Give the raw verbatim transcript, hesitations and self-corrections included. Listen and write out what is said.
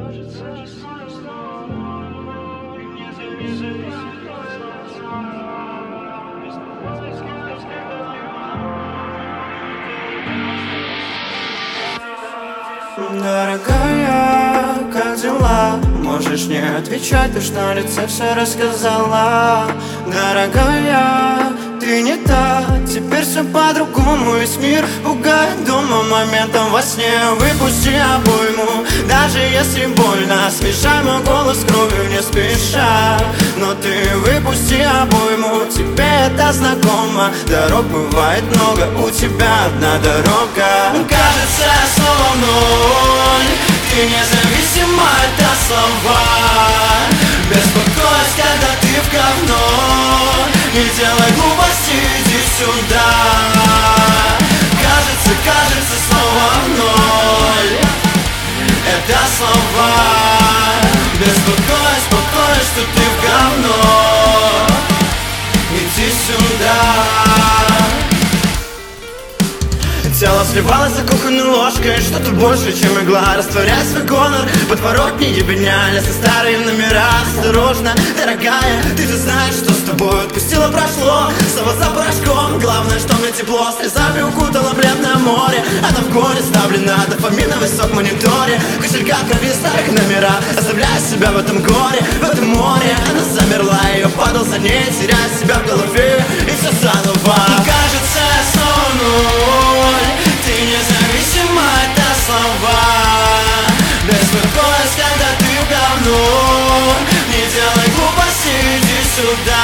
Дорогая, как дела? Можешь не отвечать, ты ж на лице все рассказала. Дорогая, ты не та, теперь все по-другому. Весь мир пугает дома моментом во сне. Выпусти обойму, даже если больно. Смешай мой голос кровью не спеша. Но ты выпусти обойму, тебе это знакомо. Дорог бывает много, у тебя одна дорога. Кажется, я снова в ноль. Ты независима, это слова. Беспокоюсь, когда ты в говно. Не делай глупости, иди сюда. Кажется, кажется, снова в ноль. Это слова. Беспокоюсь, спокоюсь, что ты в говно. Иди сюда. Тело сливалось за кухонной ложкой. Что-то больше, чем игла. Растворяй свой гонор, подворотни ебеня. Со старые номера, осторожно, дорогая. Ты же знаешь, что с тобой отпустила, прошло. Снова за порошком, главное, что мне тепло. Слезами укутала бледное море. Она в горе ставлена, дофаминовый сок в мониторе. Кошелька крови старых номера, оставляя себя в этом горе, в этом море. Она замерла, ее падал за ней, теряя себя в голове. И все заново. Кажется, я снова ноль. Ты независима, это слова. Беспокоюсь, когда ты в говно. Не делай глупости, иди сюда.